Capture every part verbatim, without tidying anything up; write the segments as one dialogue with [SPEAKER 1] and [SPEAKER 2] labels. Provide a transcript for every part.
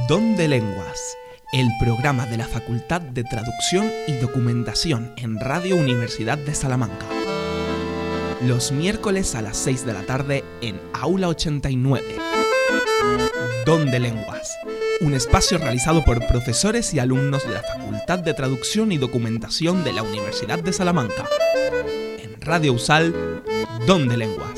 [SPEAKER 1] Don de Lenguas, el programa de la Facultad de Traducción y Documentación en Radio Universidad de Salamanca. Los miércoles a las seis de la tarde en Aula ochenta y nueve. Don de Lenguas, un espacio realizado por profesores y alumnos de la Facultad de Traducción y Documentación de la Universidad de Salamanca. En Radio USAL, Don de Lenguas.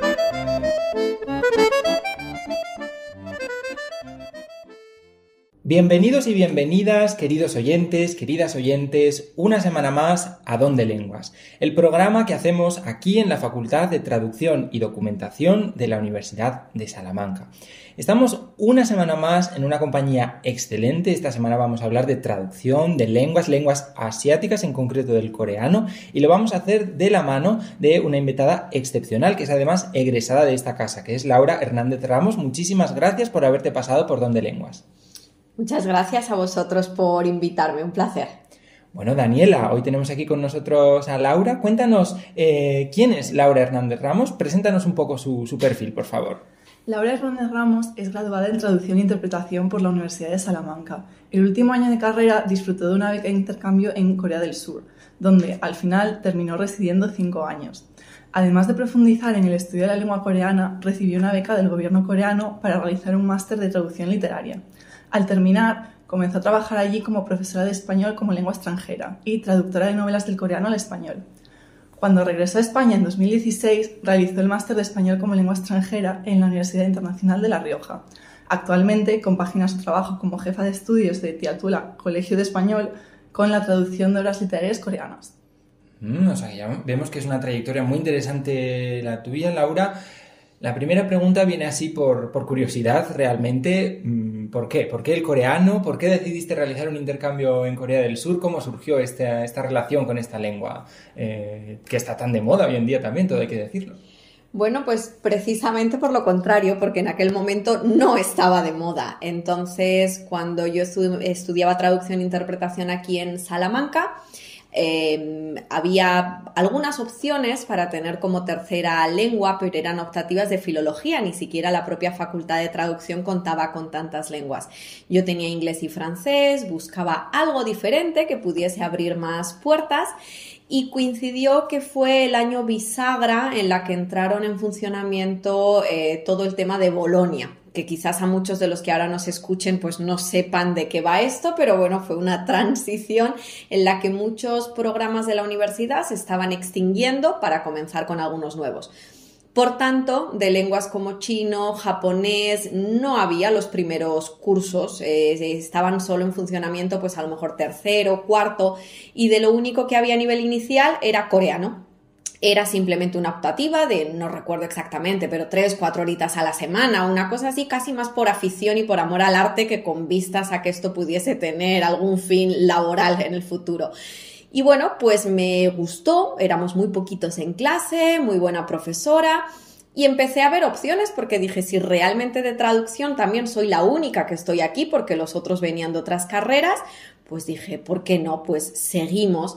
[SPEAKER 2] Bienvenidos y bienvenidas, queridos oyentes, queridas oyentes, una semana más a Don de Lenguas, el programa que hacemos aquí en la Facultad de Traducción y Documentación de la Universidad de Salamanca. Estamos una semana más en una compañía excelente. Esta semana vamos a hablar de traducción, de lenguas, lenguas asiáticas, en concreto del coreano, y lo vamos a hacer de la mano de una invitada excepcional, que es además egresada de esta casa, que es Laura Hernández Ramos. Muchísimas gracias por haberte pasado por Don de Lenguas.
[SPEAKER 3] Muchas gracias a vosotros por invitarme, un placer.
[SPEAKER 2] Bueno, Daniela, hoy tenemos aquí con nosotros a Laura. Cuéntanos, eh, ¿quién es Laura Hernández Ramos? Preséntanos un poco su, su perfil, por favor.
[SPEAKER 4] Laura Hernández Ramos es graduada en Traducción e Interpretación por la Universidad de Salamanca. El último año de carrera disfrutó de una beca de intercambio en Corea del Sur, donde al final terminó residiendo cinco años. Además de profundizar en el estudio de la lengua coreana, recibió una beca del gobierno coreano para realizar un máster de traducción literaria. Al terminar, comenzó a trabajar allí como profesora de español como lengua extranjera y traductora de novelas del coreano al español. Cuando regresó a España en dos mil dieciséis, realizó el máster de español como lengua extranjera en la Universidad Internacional de La Rioja. Actualmente compagina su trabajo como jefa de estudios de Tiatula, Colegio de Español, con la traducción de obras literarias coreanas.
[SPEAKER 2] Mm, o sea, ya vemos que es una trayectoria muy interesante la tuya, Laura. La primera pregunta viene así por, por curiosidad, realmente. ¿Por qué? ¿Por qué el coreano? ¿Por qué decidiste realizar un intercambio en Corea del Sur? ¿Cómo surgió esta, esta relación con esta lengua eh, que está tan de moda hoy en día también, todo hay que decirlo?
[SPEAKER 3] Bueno, pues precisamente por lo contrario, porque en aquel momento no estaba de moda. Entonces, cuando yo estu- estudiaba traducción e interpretación aquí en Salamanca, Eh, había algunas opciones para tener como tercera lengua, pero eran optativas de filología, ni siquiera la propia facultad de traducción contaba con tantas lenguas. Yo tenía inglés y francés, buscaba algo diferente que pudiese abrir más puertas y coincidió que fue el año bisagra en la que entraron en funcionamiento eh, todo el tema de Bolonia, que quizás a muchos de los que ahora nos escuchen pues no sepan de qué va esto, pero bueno, fue una transición en la que muchos programas de la universidad se estaban extinguiendo para comenzar con algunos nuevos. Por tanto, de lenguas como chino, japonés, no había los primeros cursos, eh, estaban solo en funcionamiento pues a lo mejor tercero, cuarto, y de lo único que había a nivel inicial era coreano. Era simplemente una optativa de, no recuerdo exactamente, pero tres, cuatro horitas a la semana, una cosa así, casi más por afición y por amor al arte que con vistas a que esto pudiese tener algún fin laboral en el futuro. Y bueno, pues me gustó, éramos muy poquitos en clase, muy buena profesora, y empecé a ver opciones porque dije, si realmente de traducción también soy la única que estoy aquí porque los otros venían de otras carreras, pues dije, ¿por qué no? Pues seguimos.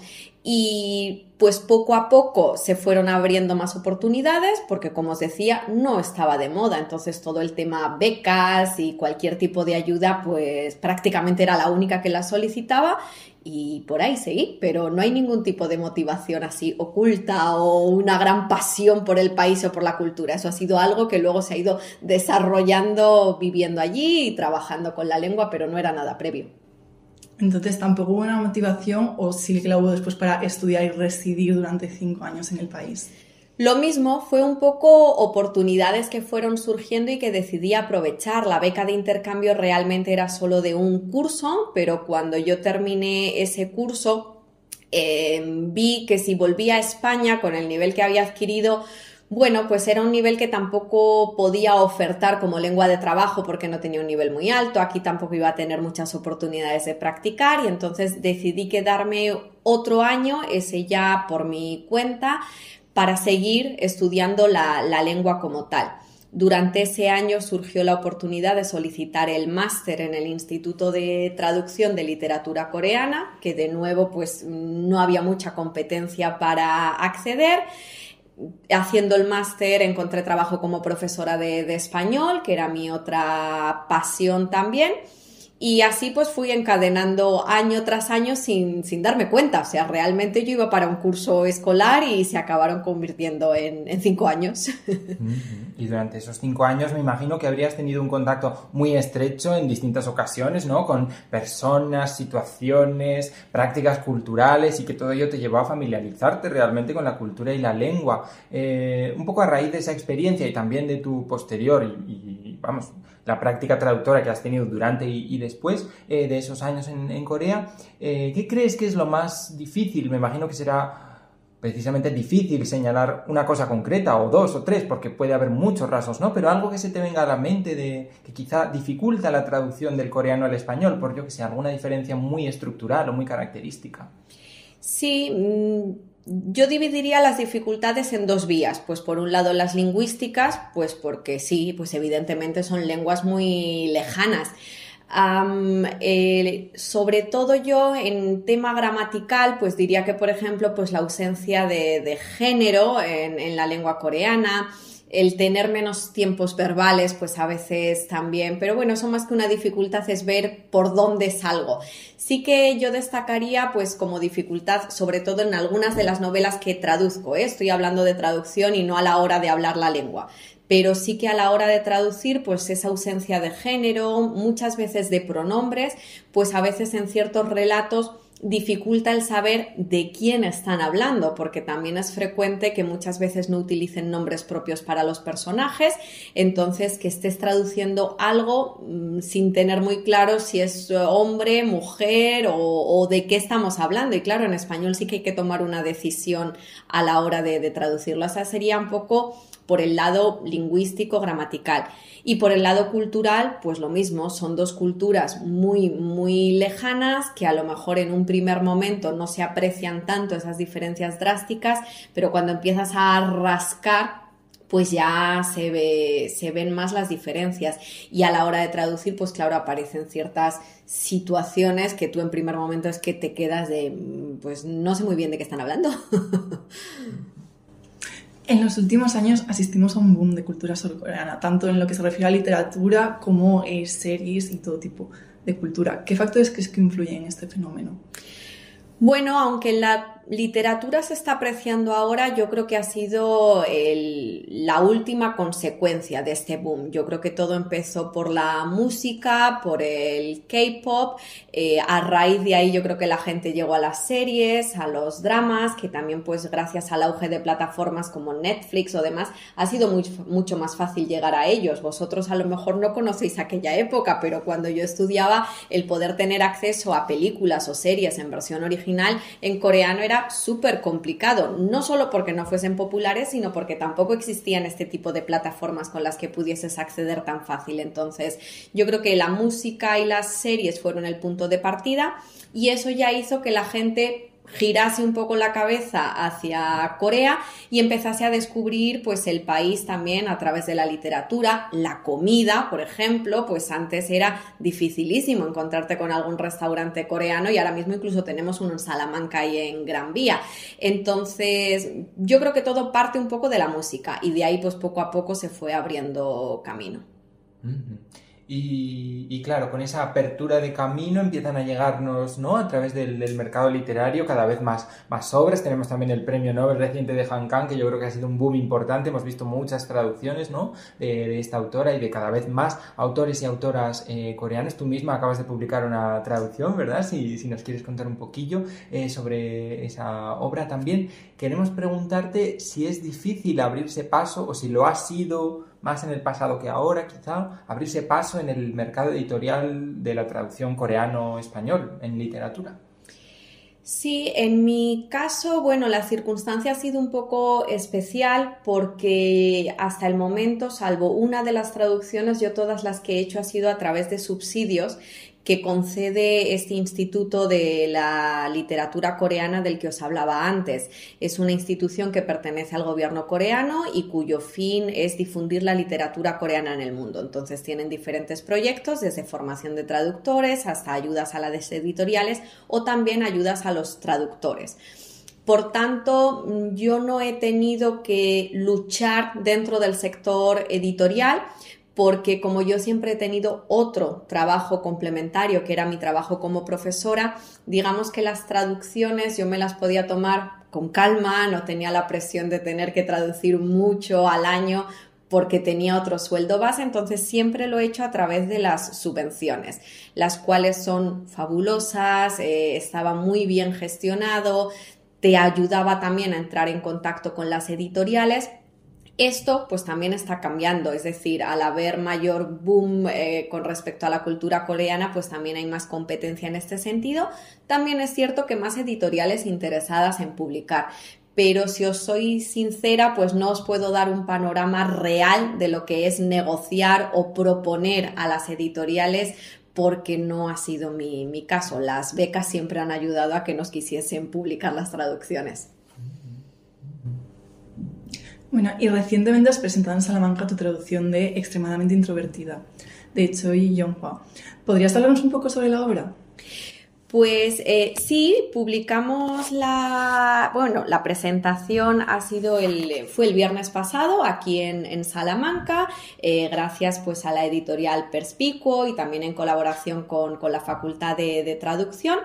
[SPEAKER 3] Y pues poco a poco se fueron abriendo más oportunidades porque, como os decía, no estaba de moda. Entonces todo el tema becas y cualquier tipo de ayuda, pues prácticamente era la única que la solicitaba y por ahí seguí. Pero no hay ningún tipo de motivación así oculta o una gran pasión por el país o por la cultura. Eso ha sido algo que luego se ha ido desarrollando viviendo allí y trabajando con la lengua, pero no era nada previo.
[SPEAKER 4] Entonces, ¿tampoco hubo una motivación o sí que la hubo después para estudiar y residir durante cinco años en el país?
[SPEAKER 3] Lo mismo, fue un poco oportunidades que fueron surgiendo y que decidí aprovechar. La beca de intercambio realmente era solo de un curso, pero cuando yo terminé ese curso eh, vi que si volvía a España con el nivel que había adquirido, bueno, pues era un nivel que tampoco podía ofertar como lengua de trabajo porque no tenía un nivel muy alto, aquí tampoco iba a tener muchas oportunidades de practicar y entonces decidí quedarme otro año, ese ya por mi cuenta, para seguir estudiando la, la lengua como tal. Durante ese año surgió la oportunidad de solicitar el máster en el Instituto de Traducción de Literatura Coreana, que de nuevo pues no había mucha competencia para acceder. Haciendo el máster encontré trabajo como profesora de, de español, que era mi otra pasión también, Y así pues fui encadenando año tras año sin, sin darme cuenta. O sea, realmente yo iba para un curso escolar y se acabaron convirtiendo en, en cinco años.
[SPEAKER 2] Y durante esos cinco años me imagino que habrías tenido un contacto muy estrecho en distintas ocasiones, ¿no? Con personas, situaciones, prácticas culturales, y que todo ello te llevó a familiarizarte realmente con la cultura y la lengua. Eh, un poco a raíz de esa experiencia y también de tu posterior y, y vamos, la práctica traductora que has tenido durante y, y después eh, de esos años en, en Corea, eh, ¿qué crees que es lo más difícil? Me imagino que será precisamente difícil señalar una cosa concreta, o dos, o tres, porque puede haber muchos rasgos, ¿no? Pero algo que se te venga a la mente de que quizá dificulta la traducción del coreano al español, por yo que sé, alguna diferencia muy estructural o muy característica.
[SPEAKER 3] Sí, yo dividiría las dificultades en dos vías. Pues por un lado las lingüísticas, pues porque sí, pues evidentemente son lenguas muy lejanas. Um, eh, sobre todo yo en tema gramatical, pues diría que por ejemplo pues la ausencia de, de género en, en la lengua coreana, el tener menos tiempos verbales pues a veces también, pero bueno, eso más que una dificultad es ver por dónde salgo. Sí que yo destacaría pues como dificultad sobre todo en algunas de las novelas que traduzco, ¿eh? Estoy hablando de traducción y no a la hora de hablar la lengua. Pero sí que a la hora de traducir, pues esa ausencia de género, muchas veces de pronombres, pues a veces en ciertos relatos dificulta el saber de quién están hablando, porque también es frecuente que muchas veces no utilicen nombres propios para los personajes, entonces que estés traduciendo algo mmm, sin tener muy claro si es hombre, mujer o, o de qué estamos hablando. Y claro, en español sí que hay que tomar una decisión a la hora de, de traducirlo. O sea, sería un poco por el lado lingüístico, gramatical. Y por el lado cultural, pues lo mismo, son dos culturas muy, muy lejanas que a lo mejor en un primer momento no se aprecian tanto esas diferencias drásticas, pero cuando empiezas a rascar, pues ya se ve, se ven más las diferencias. Y a la hora de traducir, pues claro, aparecen ciertas situaciones que tú en primer momento es que te quedas de, pues no sé muy bien de qué están hablando.
[SPEAKER 4] En los últimos años asistimos a un boom de cultura surcoreana, tanto en lo que se refiere a literatura como eh, series y todo tipo de cultura. ¿Qué factores crees que influyen en este fenómeno?
[SPEAKER 3] Bueno, aunque la literatura se está apreciando ahora, yo creo que ha sido el, la última consecuencia de este boom. Yo creo que todo empezó por la música, por el K-pop, eh, a raíz de ahí yo creo que la gente llegó a las series, a los dramas, que también pues gracias al auge de plataformas como Netflix o demás, ha sido muy, mucho más fácil llegar a ellos. Vosotros a lo mejor no conocéis aquella época, pero cuando yo estudiaba, el poder tener acceso a películas o series en versión original en coreano era súper complicado, no solo porque no fuesen populares, sino porque tampoco existían este tipo de plataformas con las que pudieses acceder tan fácil. Entonces, yo creo que la música y las series fueron el punto de partida y eso ya hizo que la gente girase un poco la cabeza hacia Corea y empezase a descubrir pues el país también a través de la literatura, la comida, por ejemplo, pues antes era dificilísimo encontrarte con algún restaurante coreano y ahora mismo incluso tenemos uno en Salamanca y en Gran Vía. Entonces, yo creo que todo parte un poco de la música y de ahí pues poco a poco se fue abriendo camino.
[SPEAKER 2] Mm-hmm. Y, y claro, con esa apertura de camino empiezan a llegarnos, ¿no?, a través del, del mercado literario cada vez más, más obras. Tenemos también el premio Nobel reciente de Han Kang, que yo creo que ha sido un boom importante. Hemos visto muchas traducciones, ¿no?, de, de esta autora y de cada vez más autores y autoras eh, coreanos. Tú misma acabas de publicar una traducción, ¿verdad? Si, si nos quieres contar un poquillo eh, sobre esa obra también. Queremos preguntarte si es difícil abrirse paso o si lo ha sido más en el pasado que ahora, quizá, abrirse paso en el mercado editorial de la traducción coreano-español en literatura.
[SPEAKER 3] Sí, en mi caso, bueno, la circunstancia ha sido un poco especial porque hasta el momento, salvo una de las traducciones, yo todas las que he hecho ha sido a través de subsidios que concede este Instituto de la Literatura Coreana del que os hablaba antes. Es una institución que pertenece al gobierno coreano y cuyo fin es difundir la literatura coreana en el mundo. Entonces tienen diferentes proyectos, desde formación de traductores hasta ayudas a las editoriales o también ayudas a los traductores. Por tanto, yo no he tenido que luchar dentro del sector editorial, porque como yo siempre he tenido otro trabajo complementario, que era mi trabajo como profesora, digamos que las traducciones yo me las podía tomar con calma, no tenía la presión de tener que traducir mucho al año porque tenía otro sueldo base, entonces siempre lo he hecho a través de las subvenciones, las cuales son fabulosas, eh, estaba muy bien gestionado, te ayudaba también a entrar en contacto con las editoriales. Esto pues también está cambiando, es decir, al haber mayor boom eh, con respecto a la cultura coreana, pues también hay más competencia en este sentido. También es cierto que más editoriales interesadas en publicar, pero si os soy sincera, pues no os puedo dar un panorama real de lo que es negociar o proponer a las editoriales, porque no ha sido mi, mi caso. Las becas siempre han ayudado a que nos quisiesen publicar las traducciones.
[SPEAKER 4] Bueno, y recientemente has presentado en Salamanca tu traducción de Extremadamente introvertida, de Choi Yong-hwa. ¿Podrías hablarnos un poco sobre la obra?
[SPEAKER 3] Pues eh, sí, publicamos la, bueno, la presentación ha sido el, fue el viernes pasado aquí en, en Salamanca, eh, gracias pues a la editorial Perspicuo y también en colaboración con, con la Facultad de, de Traducción.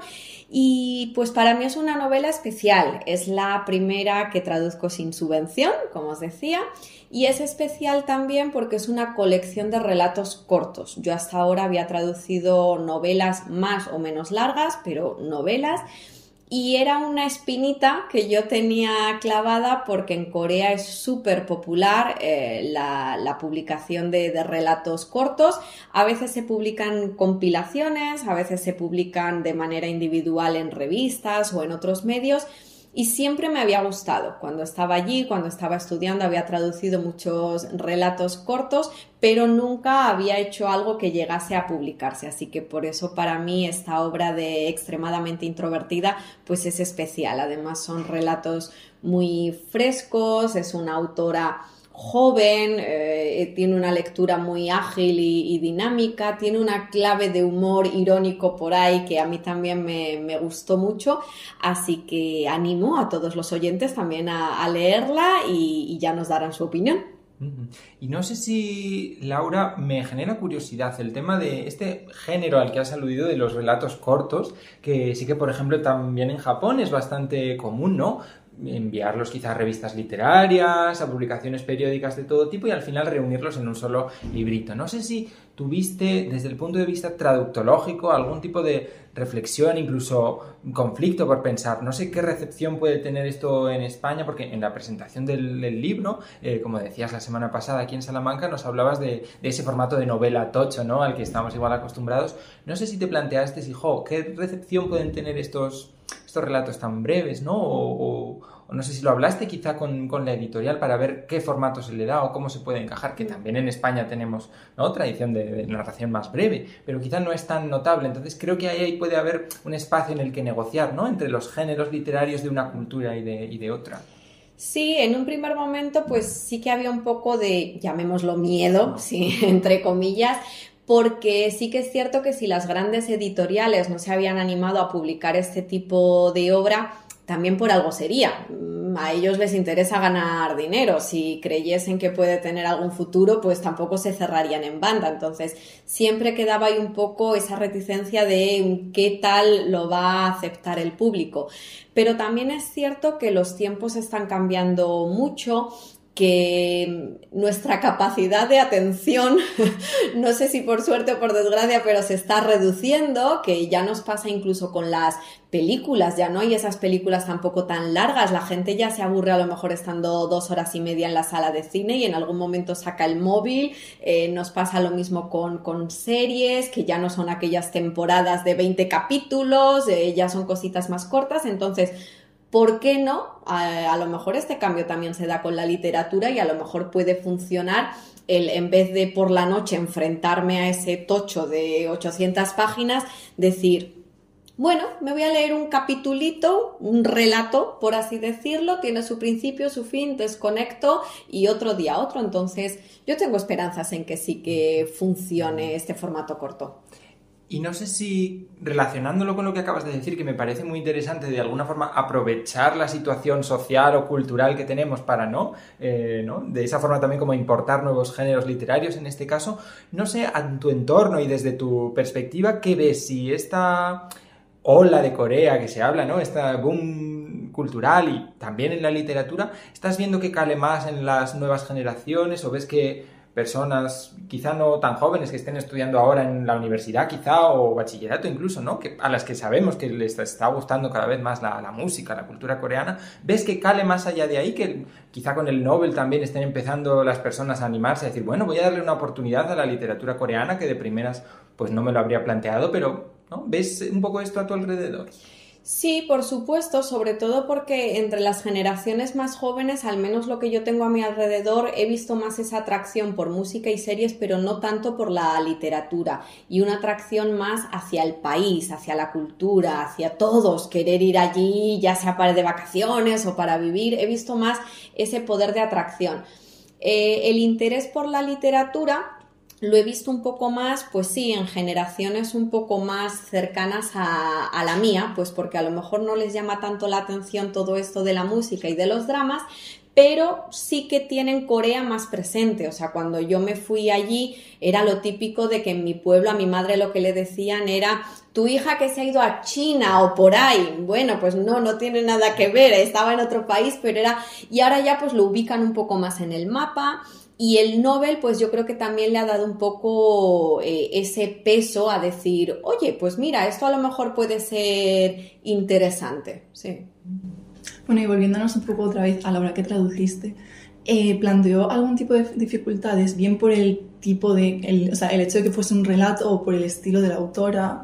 [SPEAKER 3] Y pues para mí es una novela especial, es la primera que traduzco sin subvención, como os decía, y es especial también porque es una colección de relatos cortos. Yo hasta ahora había traducido novelas más o menos largas, pero novelas, y era una espinita que yo tenía clavada porque en Corea es súper popular eh, la, la publicación de, de relatos cortos. A veces se publican compilaciones, a veces se publican de manera individual en revistas o en otros medios. Y siempre me había gustado. Cuando estaba allí, cuando estaba estudiando, había traducido muchos relatos cortos, pero nunca había hecho algo que llegase a publicarse. Así que por eso para mí esta obra de Extremadamente introvertida pues es especial. Además son relatos muy frescos, es una autora joven, eh, tiene una lectura muy ágil y, y dinámica, tiene una clave de humor irónico por ahí que a mí también me, me gustó mucho, así que animo a todos los oyentes también a, a leerla y, y ya nos darán su opinión.
[SPEAKER 2] Y no sé si, Laura, me genera curiosidad el tema de este género al que has aludido de los relatos cortos, que sí que, por ejemplo, también en Japón es bastante común, ¿no? Enviarlos quizás a revistas literarias, a publicaciones periódicas de todo tipo y al final reunirlos en un solo librito. No sé si tuviste, desde el punto de vista traductológico, algún tipo de reflexión, incluso conflicto por pensar. No sé qué recepción puede tener esto en España, porque en la presentación del, del libro, eh, como decías la semana pasada aquí en Salamanca, nos hablabas de, de ese formato de novela tocho, ¿no?, al que estamos igual acostumbrados. No sé si te planteaste, si, jo, ¿qué recepción pueden tener estos... estos relatos tan breves, ¿no? O, o, o no sé si lo hablaste quizá con, con la editorial para ver qué formato se le da o cómo se puede encajar, que también en España tenemos, ¿no?, tradición de, de narración más breve, pero quizá no es tan notable. Entonces creo que ahí puede haber un espacio en el que negociar, ¿no?, entre los géneros literarios de una cultura y de, y de otra.
[SPEAKER 3] Sí, en un primer momento pues sí que había un poco de, llamémoslo miedo, sí, entre comillas, porque sí que es cierto que si las grandes editoriales no se habían animado a publicar este tipo de obra, también por algo sería. A ellos les interesa ganar dinero. Si creyesen que puede tener algún futuro, pues tampoco se cerrarían en banda. Entonces, siempre quedaba ahí un poco esa reticencia de qué tal lo va a aceptar el público. Pero también es cierto que los tiempos están cambiando mucho, que nuestra capacidad de atención, no sé si por suerte o por desgracia, pero se está reduciendo, que ya nos pasa incluso con las películas, ya no hay esas películas tampoco tan largas, la gente ya se aburre a lo mejor estando dos horas y media en la sala de cine y en algún momento saca el móvil. Eh, nos pasa lo mismo con, con series, que ya no son aquellas temporadas de veinte capítulos, eh, ya son cositas más cortas, entonces... ¿por qué no? A, a lo mejor este cambio también se da con la literatura y a lo mejor puede funcionar el, en vez de por la noche enfrentarme a ese tocho de ochocientas páginas, decir, bueno, me voy a leer un capitulito, un relato, por así decirlo, tiene su principio, su fin, desconecto y otro día otro. Entonces, yo tengo esperanzas en que sí que funcione este formato corto.
[SPEAKER 2] Y no sé si, relacionándolo con lo que acabas de decir, que me parece muy interesante de alguna forma aprovechar la situación social o cultural que tenemos para, ¿no? Eh, ¿no? De esa forma también como importar nuevos géneros literarios en este caso. No sé, en tu entorno y desde tu perspectiva, ¿qué ves? Si esta ola de Corea que se habla, ¿no? Esta boom cultural y también en la literatura, ¿estás viendo que cale más en las nuevas generaciones o ves que personas quizá no tan jóvenes que estén estudiando ahora en la universidad quizá o bachillerato incluso, ¿no? Que, a las que sabemos que les está gustando cada vez más la, la música, la cultura coreana, ¿ves que cale más allá de ahí? Que quizá con el Nobel también estén empezando las personas a animarse a decir, bueno, voy a darle una oportunidad a la literatura coreana que de primeras pues no me lo habría planteado, pero ¿no? ¿Ves un poco esto a tu alrededor?
[SPEAKER 3] Sí, por supuesto, sobre todo porque entre las generaciones más jóvenes, al menos lo que yo tengo a mi alrededor, he visto más esa atracción por música y series, pero no tanto por la literatura, y una atracción más hacia el país, hacia la cultura, hacia todos, querer ir allí, ya sea para de vacaciones o para vivir. He visto más ese poder de atracción. Eh, el interés por la literatura lo he visto un poco más, pues sí, en generaciones un poco más cercanas a, a la mía, pues porque a lo mejor no les llama tanto la atención todo esto de la música y de los dramas, pero sí que tienen Corea más presente. O sea, cuando yo me fui allí era lo típico de que en mi pueblo a mi madre lo que le decían era: tu hija que se ha ido a China o por ahí. Bueno, pues no, no tiene nada que ver, estaba en otro país, pero era... Y ahora ya pues lo ubican un poco más en el mapa. Y el Nobel, pues yo creo que también le ha dado un poco eh, ese peso a decir, oye, pues mira, esto a lo mejor puede ser interesante. Sí.
[SPEAKER 4] Bueno, y volviéndonos un poco otra vez a la obra que traduciste, eh, ¿planteó algún tipo de dificultades, bien por el tipo de, el, o sea, el hecho de que fuese un relato o por el estilo de la autora?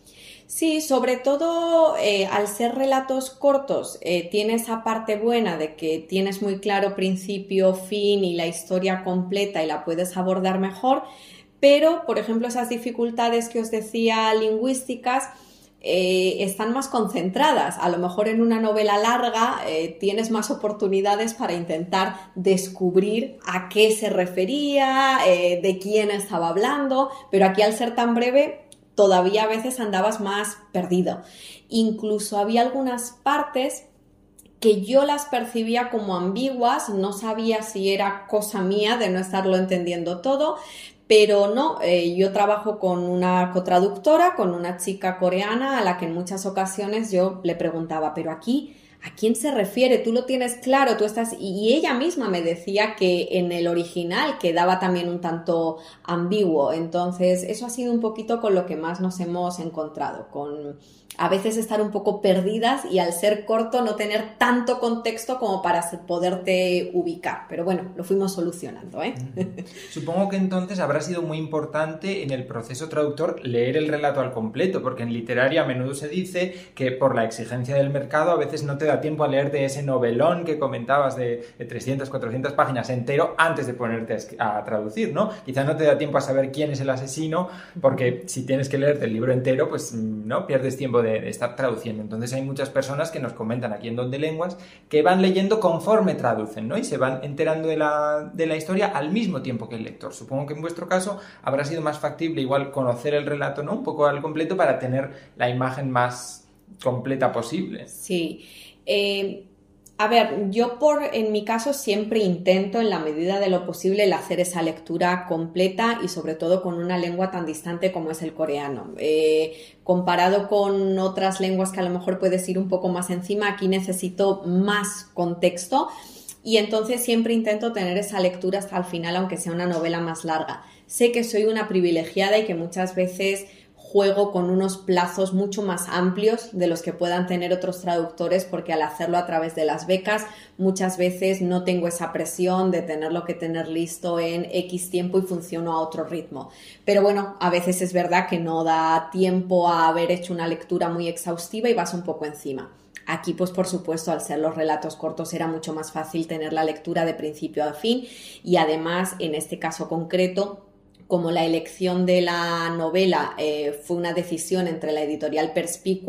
[SPEAKER 3] Sí, sobre todo eh, al ser relatos cortos, eh, tiene esa parte buena de que tienes muy claro principio, fin y la historia completa y la puedes abordar mejor, pero, por ejemplo, esas dificultades que os decía lingüísticas eh, están más concentradas. A lo mejor en una novela larga eh, tienes más oportunidades para intentar descubrir a qué se refería, eh, de quién estaba hablando, pero aquí al ser tan breve todavía a veces andabas más perdido. Incluso había algunas partes que yo las percibía como ambiguas, no sabía si era cosa mía de no estarlo entendiendo todo, pero no, eh, yo trabajo con una cotraductora, con una chica coreana a la que en muchas ocasiones yo le preguntaba, pero aquí... ¿a quién se refiere? Tú lo tienes claro, tú estás... Y ella misma me decía que en el original quedaba también un tanto ambiguo. Entonces, eso ha sido un poquito con lo que más nos hemos encontrado, con a veces estar un poco perdidas y al ser corto no tener tanto contexto como para poderte ubicar. Pero bueno, lo fuimos solucionando, ¿eh?
[SPEAKER 2] Supongo que entonces habrá sido muy importante en el proceso traductor leer el relato al completo, porque en literaria a menudo se dice que por la exigencia del mercado a veces no te da tiempo a leerte ese novelón que comentabas de, de trescientas, cuatrocientas páginas entero antes de ponerte a, a traducir, ¿no? Quizá no te da tiempo a saber quién es el asesino, porque si tienes que leerte el libro entero, pues no pierdes tiempo de, de estar traduciendo. Entonces hay muchas personas que nos comentan aquí en Don de Lenguas que van leyendo conforme traducen, ¿no? Y se van enterando de la, de la historia al mismo tiempo que el lector. Supongo que en vuestro caso habrá sido más factible igual conocer el relato, ¿no? Un poco al completo para tener la imagen más completa posible.
[SPEAKER 3] Sí. Eh, a ver, yo por, en mi caso siempre intento en la medida de lo posible el hacer esa lectura completa y sobre todo con una lengua tan distante como es el coreano. Eh, comparado con otras lenguas que a lo mejor puedes ir un poco más encima, aquí necesito más contexto y entonces siempre intento tener esa lectura hasta el final, aunque sea una novela más larga. Sé que soy una privilegiada y que muchas veces juego con unos plazos mucho más amplios de los que puedan tener otros traductores, porque al hacerlo a través de las becas muchas veces no tengo esa presión de tenerlo que tener listo en X tiempo y funciono a otro ritmo. Pero bueno, a veces es verdad que no da tiempo a haber hecho una lectura muy exhaustiva y vas un poco encima. Aquí, pues por supuesto, al ser los relatos cortos era mucho más fácil tener la lectura de principio a fin y además, en este caso concreto, como la elección de la novela eh, fue una decisión entre la editorial Perspicuo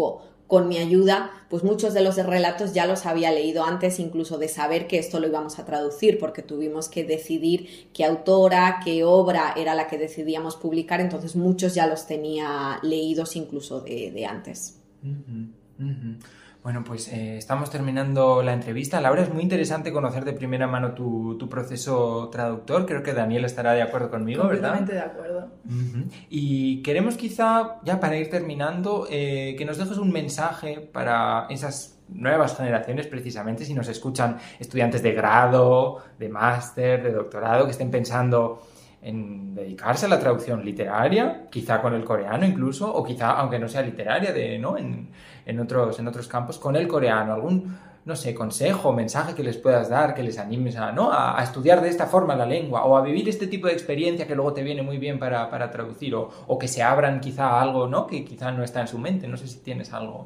[SPEAKER 3] con mi ayuda, pues muchos de los relatos ya los había leído antes incluso de saber que esto lo íbamos a traducir, porque tuvimos que decidir qué autora, qué obra era la que decidíamos publicar, entonces muchos ya los tenía leídos incluso de, de antes.
[SPEAKER 2] Uh-huh, uh-huh. Bueno, pues eh, estamos terminando la entrevista. Laura, es muy interesante conocer de primera mano tu, tu proceso traductor. Creo que Daniel estará de acuerdo conmigo, ¿verdad?
[SPEAKER 4] Completamente de acuerdo.
[SPEAKER 2] Uh-huh. Y queremos quizá, ya para ir terminando, eh, que nos dejes un mensaje para esas nuevas generaciones, precisamente, si nos escuchan estudiantes de grado, de máster, de doctorado, que estén pensando en dedicarse a la traducción literaria, quizá con el coreano incluso, o quizá, aunque no sea literaria, de, ¿no? en, en, otros, en otros campos, con el coreano. Algún, no sé, consejo, mensaje que les puedas dar, que les animes a, ¿no? a, a estudiar de esta forma la lengua, o a vivir este tipo de experiencia que luego te viene muy bien para, para traducir, o, o que se abran quizá a algo, ¿no? Que quizá no está en su mente. No sé si tienes algo.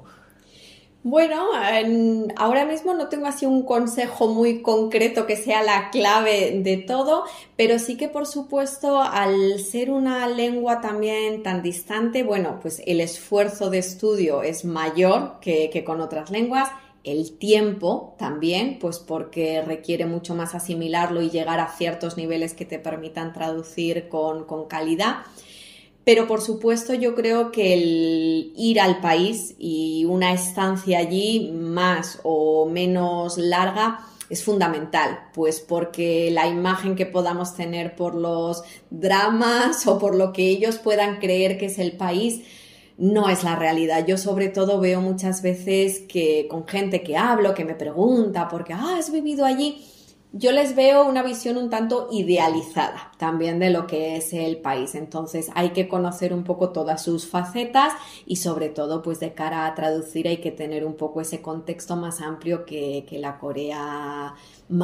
[SPEAKER 3] Bueno, en, ahora mismo no tengo así un consejo muy concreto que sea la clave de todo, pero sí que por supuesto al ser una lengua también tan distante, bueno, pues el esfuerzo de estudio es mayor que, que con otras lenguas. El tiempo también, pues porque requiere mucho más asimilarlo y llegar a ciertos niveles que te permitan traducir con, con calidad. Pero por supuesto yo creo que el ir al país y una estancia allí más o menos larga es fundamental, pues porque la imagen que podamos tener por los dramas o por lo que ellos puedan creer que es el país no es la realidad. Yo sobre todo veo muchas veces que con gente que hablo, que me pregunta porque ah, has vivido allí, yo les veo una visión un tanto idealizada también de lo que es el país. Entonces hay que conocer un poco todas sus facetas y sobre todo pues de cara a traducir hay que tener un poco ese contexto más amplio que, que la Corea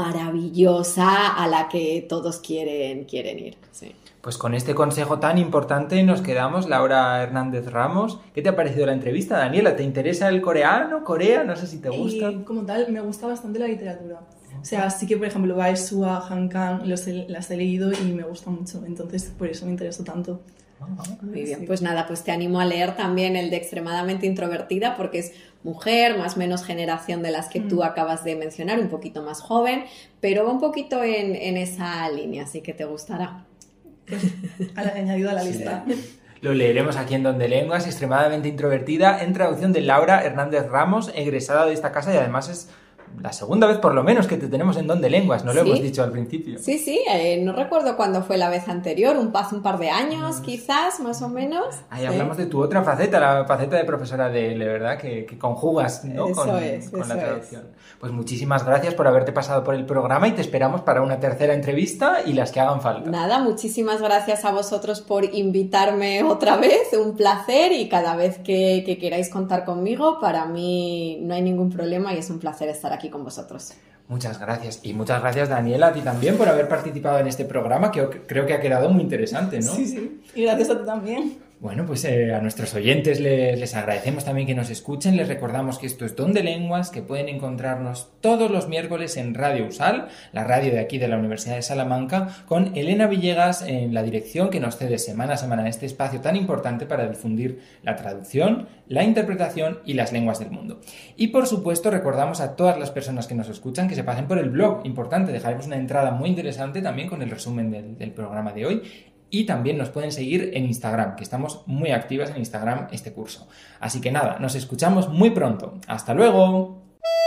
[SPEAKER 3] maravillosa a la que todos quieren, quieren ir. Sí.
[SPEAKER 2] Pues con este consejo tan importante nos quedamos. Laura Hernández Ramos, ¿qué te ha parecido la entrevista? Daniela, ¿te interesa el coreano, Corea? No sé si te gusta.
[SPEAKER 4] Eh, como tal, me gusta bastante la literatura. O sea, sí que, por ejemplo, Baesua, Han Kang, los he, las he leído y me gusta mucho. Entonces, por eso me interesó tanto.
[SPEAKER 3] Muy bien, pues nada, pues te animo a leer también el de Extremadamente Introvertida porque es mujer, más o menos generación de las que mm. tú acabas de mencionar, un poquito más joven, pero va un poquito en, en esa línea, así que te gustará.
[SPEAKER 4] Pues, añadido a la lista.
[SPEAKER 2] Sí. Lo leeremos aquí en Donde Lenguas, Extremadamente Introvertida, en traducción de Laura Hernández Ramos, egresada de esta casa y además es la segunda vez por lo menos que te tenemos en Donde Lenguas, no lo ¿Sí? hemos dicho al principio.
[SPEAKER 3] Sí, sí, eh, no recuerdo cuándo fue la vez anterior, un, hace un par de años mm. quizás, más o menos.
[SPEAKER 2] Ahí
[SPEAKER 3] sí.
[SPEAKER 2] hablamos de tu otra faceta, la faceta de profesora de L, ¿verdad? Que, que conjugas, ¿no?
[SPEAKER 3] Eso
[SPEAKER 2] con,
[SPEAKER 3] es,
[SPEAKER 2] con
[SPEAKER 3] eso
[SPEAKER 2] la traducción.
[SPEAKER 3] Es.
[SPEAKER 2] Pues muchísimas gracias por haberte pasado por el programa y te esperamos para una tercera entrevista y las que hagan falta.
[SPEAKER 3] Nada, muchísimas gracias a vosotros por invitarme otra vez, un placer y cada vez que, que queráis contar conmigo, para mí no hay ningún problema y es un placer estar aquí con vosotros.
[SPEAKER 2] Muchas gracias. Y muchas gracias, Daniela, a ti también por haber participado en este programa, que creo que ha quedado muy interesante, ¿no?
[SPEAKER 4] Sí, sí. Y gracias a ti también.
[SPEAKER 2] Bueno, pues eh, a nuestros oyentes les, les agradecemos también que nos escuchen. Les recordamos que esto es Donde Lenguas, que pueden encontrarnos todos los miércoles en Radio USAL, la radio de aquí de la Universidad de Salamanca, con Elena Villegas en la dirección que nos cede semana a semana este espacio tan importante para difundir la traducción, la interpretación y las lenguas del mundo. Y por supuesto recordamos a todas las personas que nos escuchan que se pasen por el blog. Importante, dejaremos una entrada muy interesante también con el resumen del, del programa de hoy. Y también nos pueden seguir en Instagram, que estamos muy activas en Instagram este curso. Así que nada, nos escuchamos muy pronto. ¡Hasta luego!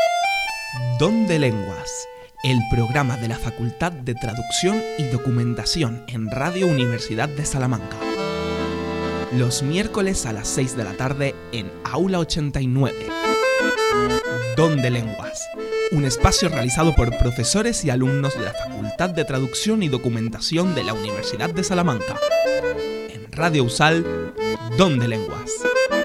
[SPEAKER 1] Donde Lenguas, el programa de la Facultad de Traducción y Documentación en Radio Universidad de Salamanca. Los miércoles a las seis de la tarde en Aula ochenta y nueve. Donde Lenguas, un espacio realizado por profesores y alumnos de la Facultad de Traducción y Documentación de la Universidad de Salamanca. En Radio USAL, Donde Lenguas.